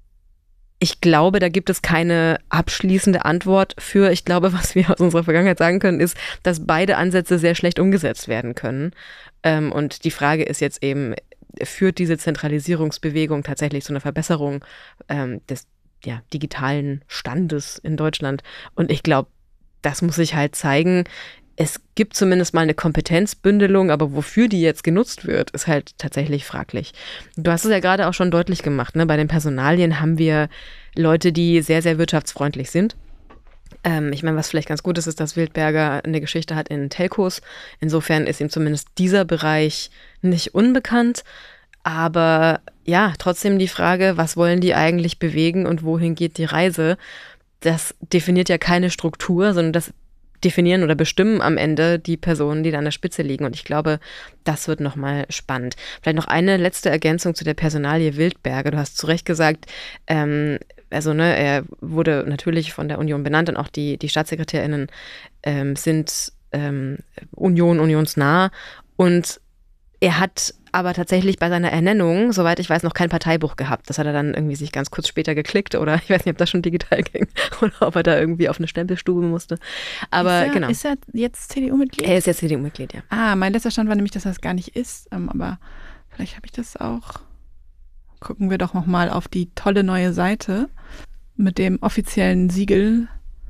ich glaube, da gibt es keine abschließende Antwort für. Ich glaube, was wir aus unserer Vergangenheit sagen können, ist, dass beide Ansätze sehr schlecht umgesetzt werden können. Ähm, und die Frage ist jetzt eben, führt diese Zentralisierungsbewegung tatsächlich zu einer Verbesserung ähm, des ja, digitalen Standes in Deutschland? Und ich glaube, das muss sich halt zeigen. Es gibt zumindest mal eine Kompetenzbündelung, aber wofür die jetzt genutzt wird, ist halt tatsächlich fraglich. Du hast es ja gerade auch schon deutlich gemacht, ne? Bei den Personalien haben wir Leute, die sehr, sehr wirtschaftsfreundlich sind. Ähm, ich meine, was vielleicht ganz gut ist, ist, dass Wildberger eine Geschichte hat in Telcos. Insofern ist ihm zumindest dieser Bereich nicht unbekannt. Aber ja, trotzdem die Frage, was wollen die eigentlich bewegen und wohin geht die Reise? Das definiert ja keine Struktur, sondern das definieren oder bestimmen am Ende die Personen, die da an der Spitze liegen. Und ich glaube, das wird nochmal spannend. Vielleicht noch eine letzte Ergänzung zu der Personalie Wildberger. Du hast zu Recht gesagt, ähm, also ne, er wurde natürlich von der Union benannt und auch die, die StaatssekretärInnen ähm, sind ähm, Union, unionsnah. Und er hat aber tatsächlich bei seiner Ernennung, soweit ich weiß, noch kein Parteibuch gehabt. Das hat er dann irgendwie sich ganz kurz später geklickt oder ich weiß nicht, ob das schon digital ging oder ob er da irgendwie auf eine Stempelstube musste. Aber ist er, genau. Ist er jetzt C D U-Mitglied? Er ist jetzt C D U-Mitglied, ja. Ah, mein letzter Stand war nämlich, dass das gar nicht ist. Ähm, aber vielleicht habe ich das auch. Gucken wir doch nochmal auf die tolle neue Seite mit dem offiziellen Siegel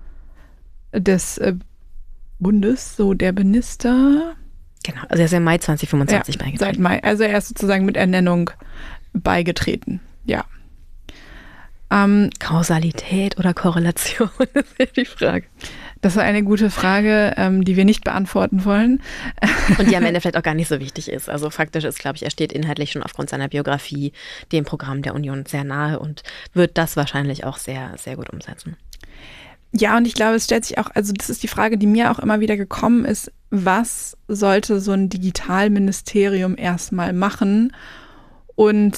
des äh, Bundes, so der Minister. Genau, also er ist ja im Mai zwanzig fünfundzwanzig ja, beigetreten. Seit Mai, also er ist sozusagen mit Ernennung beigetreten, ja. Ähm, Kausalität oder Korrelation, das ist ja die Frage. Das ist eine gute Frage, ähm, die wir nicht beantworten wollen. Und die am Ende vielleicht auch gar nicht so wichtig ist. Also faktisch ist, glaube ich, er steht inhaltlich schon aufgrund seiner Biografie dem Programm der Union sehr nahe und wird das wahrscheinlich auch sehr, sehr gut umsetzen. Ja, und ich glaube, es stellt sich auch, also das ist die Frage, die mir auch immer wieder gekommen ist, was sollte so ein Digitalministerium erstmal machen? Und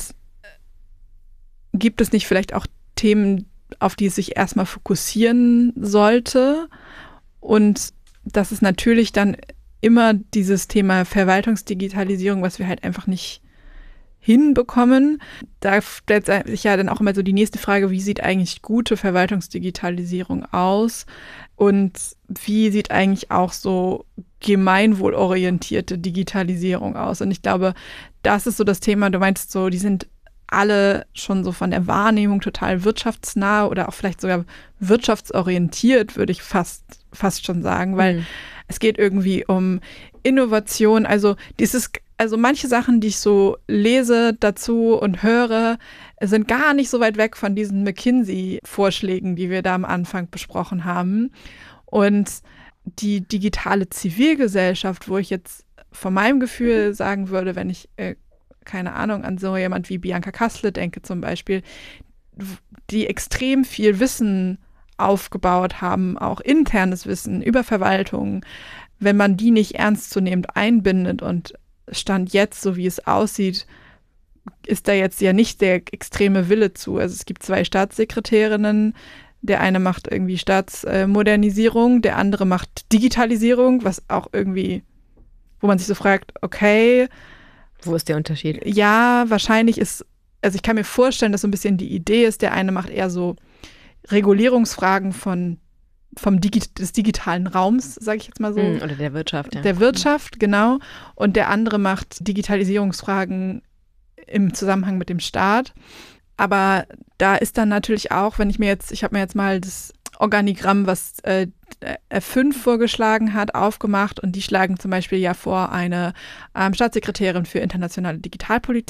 gibt es nicht vielleicht auch Themen, auf die es sich erstmal fokussieren sollte? Und das ist natürlich dann immer dieses Thema Verwaltungsdigitalisierung, was wir halt einfach nicht hinbekommen. Da stellt sich ja dann auch immer so die nächste Frage, wie sieht eigentlich gute Verwaltungsdigitalisierung aus und wie sieht eigentlich auch so gemeinwohlorientierte Digitalisierung aus? Und ich glaube, das ist so das Thema, du meinst so, die sind alle schon so von der Wahrnehmung total wirtschaftsnah oder auch vielleicht sogar wirtschaftsorientiert, würde ich fast, fast schon sagen, weil mhm. es geht irgendwie um Innovation, also dieses Also manche Sachen, die ich so lese dazu und höre, sind gar nicht so weit weg von diesen McKinsey-Vorschlägen, die wir da am Anfang besprochen haben. Und die digitale Zivilgesellschaft, wo ich jetzt von meinem Gefühl sagen würde, wenn ich, äh, keine Ahnung, an so jemand wie Bianca Kassle denke zum Beispiel, die extrem viel Wissen aufgebaut haben, auch internes Wissen über Verwaltung, wenn man die nicht ernstzunehmend einbindet und Stand jetzt, so wie es aussieht, ist da jetzt ja nicht der extreme Wille zu. Also es gibt zwei Staatssekretärinnen, der eine macht irgendwie Staatsmodernisierung, der andere macht Digitalisierung, was auch irgendwie, wo man sich so fragt, okay. Wo ist der Unterschied? Ja, wahrscheinlich ist, also ich kann mir vorstellen, dass so ein bisschen die Idee ist, der eine macht eher so Regulierungsfragen von vom Digi- des digitalen Raums, sage ich jetzt mal so. Oder der Wirtschaft, ja. Der Wirtschaft, genau. Und der andere macht Digitalisierungsfragen im Zusammenhang mit dem Staat. Aber da ist dann natürlich auch, wenn ich mir jetzt, ich habe mir jetzt mal das Organigramm, was äh, F fünf vorgeschlagen hat, aufgemacht und die schlagen zum Beispiel ja vor eine ähm, Staatssekretärin für internationale Digitalpolitik.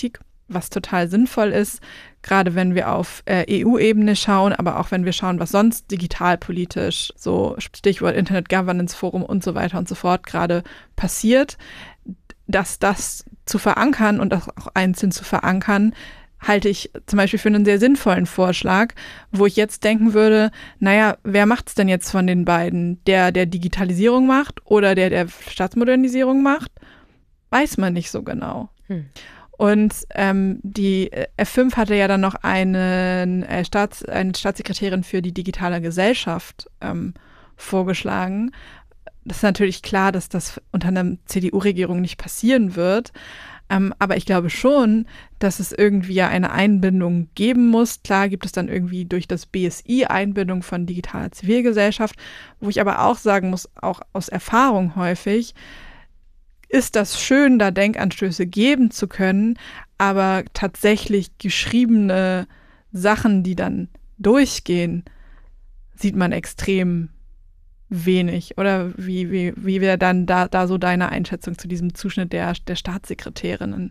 was total sinnvoll ist, gerade wenn wir auf äh, E U-Ebene schauen, aber auch wenn wir schauen, was sonst digitalpolitisch, so Stichwort Internet Governance Forum und so weiter und so fort gerade passiert, dass das zu verankern und das auch einzeln zu verankern, halte ich zum Beispiel für einen sehr sinnvollen Vorschlag, wo ich jetzt denken würde, naja, wer macht es denn jetzt von den beiden? Der, der Digitalisierung macht oder der, der Staatsmodernisierung macht? Weiß man nicht so genau. Hm. Und ähm, die F fünf hatte ja dann noch einen, äh, Staats, eine Staatssekretärin für die digitale Gesellschaft ähm, vorgeschlagen. Das ist natürlich klar, dass das unter einer C D U-Regierung nicht passieren wird. Ähm, aber ich glaube schon, dass es irgendwie ja eine Einbindung geben muss. Klar gibt es dann irgendwie durch das B S I Einbindung von digitaler Zivilgesellschaft, wo ich aber auch sagen muss, auch aus Erfahrung häufig, ist das schön, da Denkanstöße geben zu können, aber tatsächlich geschriebene Sachen, die dann durchgehen, sieht man extrem wenig. Oder wie, wie, wie wäre dann da, da so deine Einschätzung zu diesem Zuschnitt der, der Staatssekretärinnen?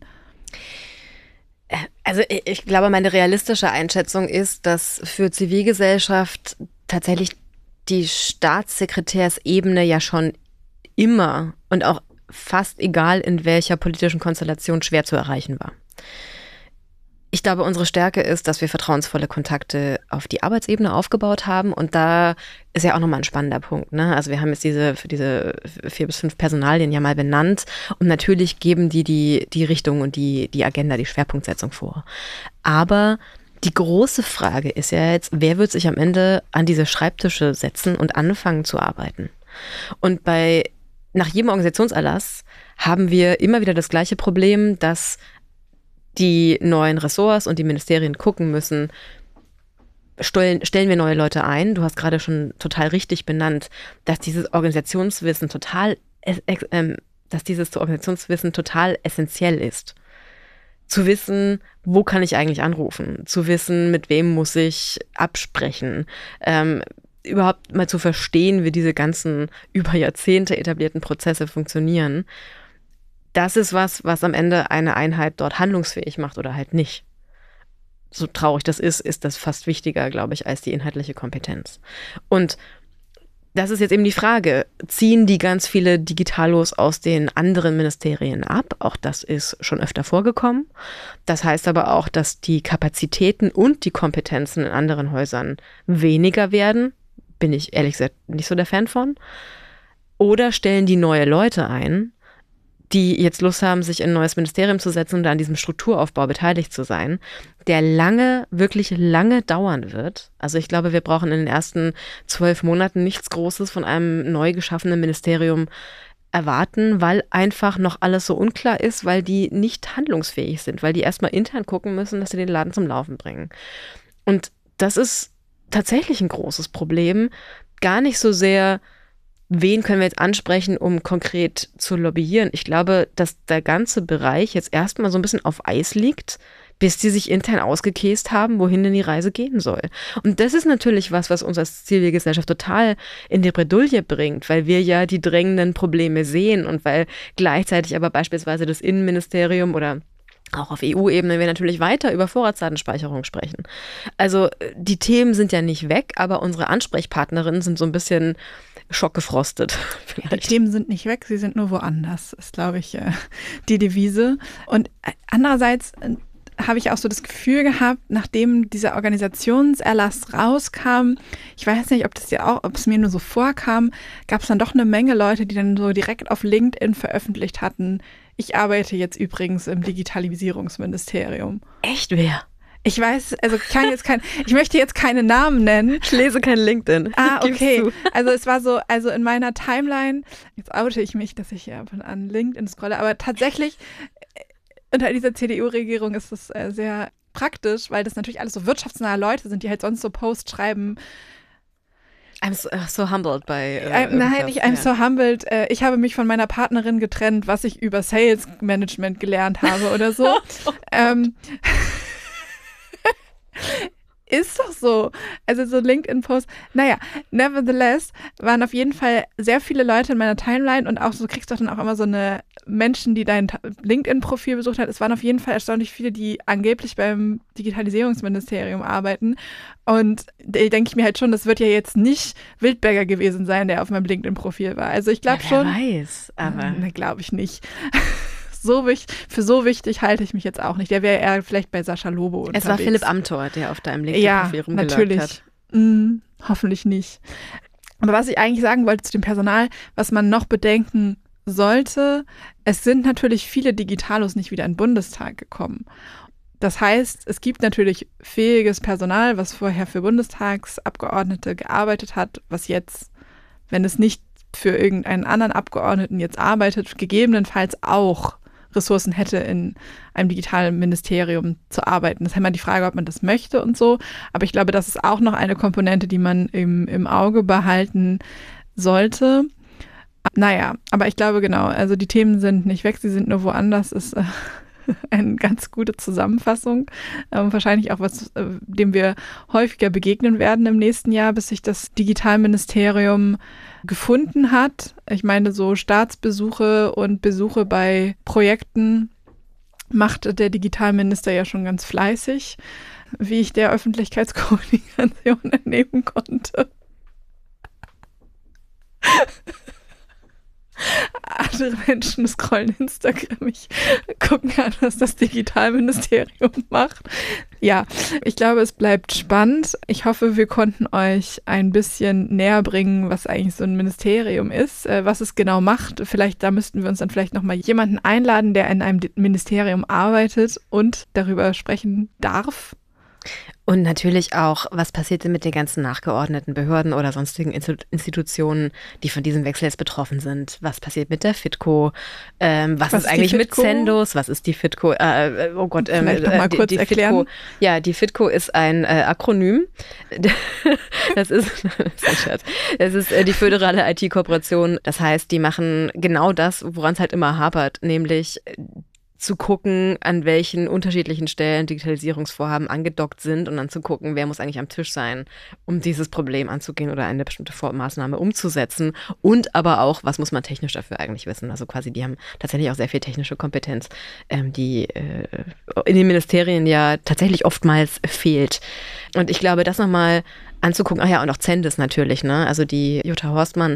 Also ich glaube, meine realistische Einschätzung ist, dass für Zivilgesellschaft tatsächlich die Staatssekretärsebene ja schon immer und auch fast egal in welcher politischen Konstellation schwer zu erreichen war. Ich glaube, unsere Stärke ist, dass wir vertrauensvolle Kontakte auf die Arbeitsebene aufgebaut haben und da ist ja auch nochmal ein spannender Punkt, ne? Also wir haben jetzt diese, diese vier bis fünf Personalien ja mal benannt und natürlich geben die die, die Richtung und die, die Agenda, die Schwerpunktsetzung vor. Aber die große Frage ist ja jetzt, wer wird sich am Ende an diese Schreibtische setzen und anfangen zu arbeiten? Und bei Nach jedem Organisationserlass haben wir immer wieder das gleiche Problem, dass die neuen Ressorts und die Ministerien gucken müssen, stellen, stellen wir neue Leute ein. Du hast gerade schon total richtig benannt, dass dieses Organisationswissen total, äh, dass dieses Organisationswissen total essentiell ist. Zu wissen, wo kann ich eigentlich anrufen? Zu wissen, mit wem muss ich absprechen? Ähm, überhaupt mal zu verstehen, wie diese ganzen über Jahrzehnte etablierten Prozesse funktionieren. Das ist was, was am Ende eine Einheit dort handlungsfähig macht oder halt nicht. So traurig das ist, ist das fast wichtiger, glaube ich, als die inhaltliche Kompetenz. Und das ist jetzt eben die Frage, ziehen die ganz viele Digitalos aus den anderen Ministerien ab? Auch das ist schon öfter vorgekommen. Das heißt aber auch, dass die Kapazitäten und die Kompetenzen in anderen Häusern weniger werden. Bin ich ehrlich gesagt nicht so der Fan von. Oder stellen die neue Leute ein, die jetzt Lust haben, sich in ein neues Ministerium zu setzen und an diesem Strukturaufbau beteiligt zu sein, der lange, wirklich lange dauern wird. Also ich glaube, wir brauchen in den ersten zwölf Monaten nichts Großes von einem neu geschaffenen Ministerium erwarten, weil einfach noch alles so unklar ist, weil die nicht handlungsfähig sind, weil die erstmal intern gucken müssen, dass sie den Laden zum Laufen bringen. Und das ist tatsächlich ein großes Problem. Gar nicht so sehr, wen können wir jetzt ansprechen, um konkret zu lobbyieren. Ich glaube, dass der ganze Bereich jetzt erstmal so ein bisschen auf Eis liegt, bis die sich intern ausgekäst haben, wohin denn die Reise gehen soll. Und das ist natürlich was, was uns als Zivilgesellschaft total in die Bredouille bringt, weil wir ja die drängenden Probleme sehen und weil gleichzeitig aber beispielsweise das Innenministerium oder auch auf E U-Ebene wir natürlich weiter über Vorratsdatenspeicherung sprechen. Also die Themen sind ja nicht weg, aber unsere Ansprechpartnerinnen sind so ein bisschen schockgefrostet. Vielleicht. Die Themen sind nicht weg, sie sind nur woanders, ist, glaube ich, die Devise. Und andererseits habe ich auch so das Gefühl gehabt, nachdem dieser Organisationserlass rauskam, ich weiß nicht, ob das ja auch, ob es mir nur so vorkam, gab es dann doch eine Menge Leute, die dann so direkt auf LinkedIn veröffentlicht hatten, ich arbeite jetzt übrigens im Digitalisierungsministerium. Echt, wer? Ich weiß, also ich kann jetzt kein, ich möchte jetzt keine Namen nennen. Ich lese kein LinkedIn. Ah, okay. Also es war so, also in meiner Timeline, jetzt oute ich mich, dass ich ja an LinkedIn scrolle, aber tatsächlich unter dieser C D U-Regierung ist es äh, sehr praktisch, weil das natürlich alles so wirtschaftsnahe Leute sind, die halt sonst so Posts schreiben. I'm so, so humbled by äh, Nein, nicht I'm ja. so humbled. Äh, ich habe mich von meiner Partnerin getrennt, was ich über Sales Management gelernt habe oder so. ähm, Ist doch so. Also so LinkedIn-Posts. Naja, nevertheless waren auf jeden Fall sehr viele Leute in meiner Timeline und auch so, du kriegst doch dann auch immer so eine Menschen, die dein LinkedIn-Profil besucht hat. Es waren auf jeden Fall erstaunlich viele, die angeblich beim Digitalisierungsministerium arbeiten. Und da denke ich mir halt schon, das wird ja jetzt nicht Wildberger gewesen sein, der auf meinem LinkedIn-Profil war. Also ich glaube ja, schon. Wer weiß, aber. Ne, glaube ich nicht. So wichtig, für so wichtig halte ich mich jetzt auch nicht. Der wäre eher vielleicht bei Sascha Lobo unterwegs. Es war Philipp Amthor, der auf deinem LinkedIn-Profil ja, rumgelurkt natürlich. hat. Mm, hoffentlich nicht. Aber was ich eigentlich sagen wollte zu dem Personal, was man noch bedenken sollte, es sind natürlich viele Digitalos nicht wieder in den Bundestag gekommen. Das heißt, es gibt natürlich fähiges Personal, was vorher für Bundestagsabgeordnete gearbeitet hat, was jetzt, wenn es nicht für irgendeinen anderen Abgeordneten jetzt arbeitet, gegebenenfalls auch Ressourcen hätte, in einem digitalen Ministerium zu arbeiten. Das ist immer die Frage, ob man das möchte und so. Aber ich glaube, das ist auch noch eine Komponente, die man im, im Auge behalten sollte. Naja, aber ich glaube genau, also die Themen sind nicht weg, sie sind nur woanders, ist äh, eine ganz gute Zusammenfassung. Ähm, wahrscheinlich auch was, äh, dem wir häufiger begegnen werden im nächsten Jahr, bis sich das Digitalministerium gefunden hat. Ich meine, so Staatsbesuche und Besuche bei Projekten macht der Digitalminister ja schon ganz fleißig, wie ich der Öffentlichkeitskommunikation entnehmen konnte. Andere Menschen scrollen Instagram, ich gucke mir an, was das Digitalministerium macht. Ja, ich glaube, es bleibt spannend. Ich hoffe, wir konnten euch ein bisschen näher bringen, was eigentlich so ein Ministerium ist, äh, was es genau macht. Vielleicht, da müssten wir uns dann vielleicht nochmal jemanden einladen, der in einem Ministerium arbeitet und darüber sprechen darf. Und natürlich auch, was passiert denn mit den ganzen nachgeordneten Behörden oder sonstigen Institutionen, die von diesem Wechsel jetzt betroffen sind? Was passiert mit der FITCO? Ähm, was, was ist eigentlich mit Zendos? Was ist die FITCO? Äh, oh Gott, ähm, Vielleicht noch mal die, kurz die erklären. FITCO, ja, die FITCO ist ein äh, Akronym. Das ist, das ist ein Scherz. Das ist äh, die föderale I T-Kooperation. Das heißt, die machen genau das, woran es halt immer hapert, nämlich zu gucken, an welchen unterschiedlichen Stellen Digitalisierungsvorhaben angedockt sind und dann zu gucken, wer muss eigentlich am Tisch sein, um dieses Problem anzugehen oder eine bestimmte Maßnahme umzusetzen. Und aber auch, was muss man technisch dafür eigentlich wissen? Also quasi, die haben tatsächlich auch sehr viel technische Kompetenz, ähm, die äh, in den Ministerien ja tatsächlich oftmals fehlt. Und ich glaube, das nochmal anzugucken, ach ja, und auch Zendes natürlich, ne? Also die Jutta Horstmann,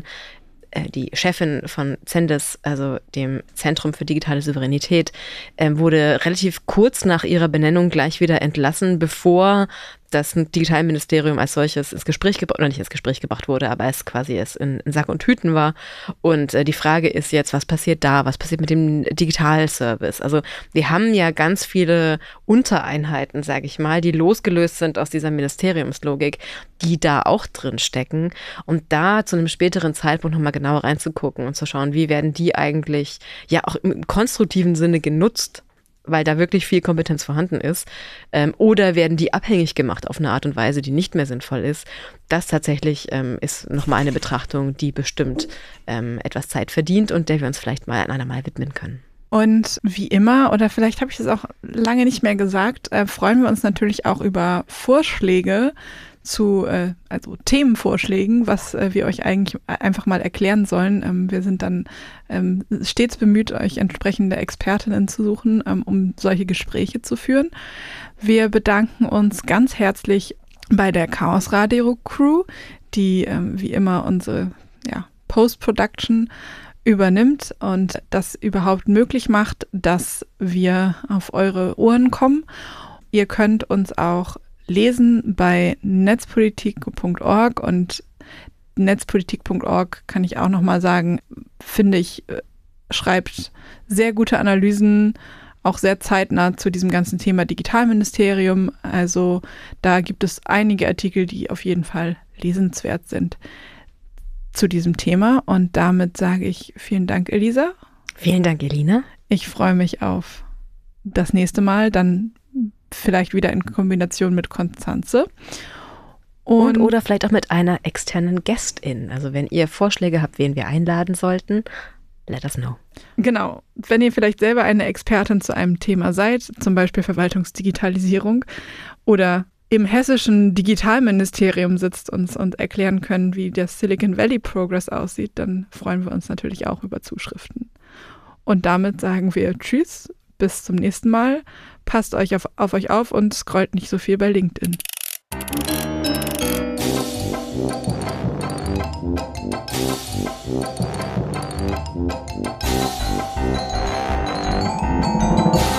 die Chefin von Zendes, also dem Zentrum für digitale Souveränität, wurde relativ kurz nach ihrer Benennung gleich wieder entlassen, bevor das Digitalministerium als solches ins Gespräch gebracht, oder nicht ins Gespräch gebracht wurde, aber es quasi es in, in Sack und Tüten war. Und äh, die Frage ist jetzt, was passiert da? Was passiert mit dem Digitalservice? Also wir haben ja ganz viele Untereinheiten, sage ich mal, die losgelöst sind aus dieser Ministeriumslogik, die da auch drin stecken. Und da zu einem späteren Zeitpunkt nochmal genauer reinzugucken und zu schauen, wie werden die eigentlich ja auch im konstruktiven Sinne genutzt, weil da wirklich viel Kompetenz vorhanden ist, ähm, oder werden die abhängig gemacht auf eine Art und Weise, die nicht mehr sinnvoll ist. Das tatsächlich ähm, ist nochmal eine Betrachtung, die bestimmt ähm, etwas Zeit verdient und der wir uns vielleicht mal an einer Mal widmen können. Und wie immer, oder vielleicht habe ich das auch lange nicht mehr gesagt, äh, freuen wir uns natürlich auch über Vorschläge zu, äh, also Themenvorschlägen, was äh, wir euch eigentlich einfach mal erklären sollen. Ähm, wir sind dann ähm, stets bemüht, euch entsprechende Expertinnen zu suchen, ähm, um solche Gespräche zu führen. Wir bedanken uns ganz herzlich bei der Chaos Radio Crew, die ähm, wie immer unsere ja, Post-Production übernimmt und das überhaupt möglich macht, dass wir auf eure Ohren kommen. Ihr könnt uns auch lesen bei netzpolitik punkt org und netzpolitik punkt org kann ich auch nochmal sagen, finde ich, schreibt sehr gute Analysen, auch sehr zeitnah zu diesem ganzen Thema Digitalministerium. Also da gibt es einige Artikel, die auf jeden Fall lesenswert sind zu diesem Thema. Und damit sage ich vielen Dank, Elisa. Vielen Dank, Elina. Ich freue mich auf das nächste Mal, dann vielleicht wieder in Kombination mit Konstanze. Und, und oder vielleicht auch mit einer externen Gästin. Also wenn ihr Vorschläge habt, wen wir einladen sollten, let us know. Genau. Wenn ihr vielleicht selber eine Expertin zu einem Thema seid, zum Beispiel Verwaltungsdigitalisierung oder im hessischen Digitalministerium sitzt und, und erklären können, wie der Silicon Valley Progress aussieht, dann freuen wir uns natürlich auch über Zuschriften. Und damit sagen wir Tschüss, bis zum nächsten Mal. Passt euch auf, auf euch auf und scrollt nicht so viel bei LinkedIn. Thank you.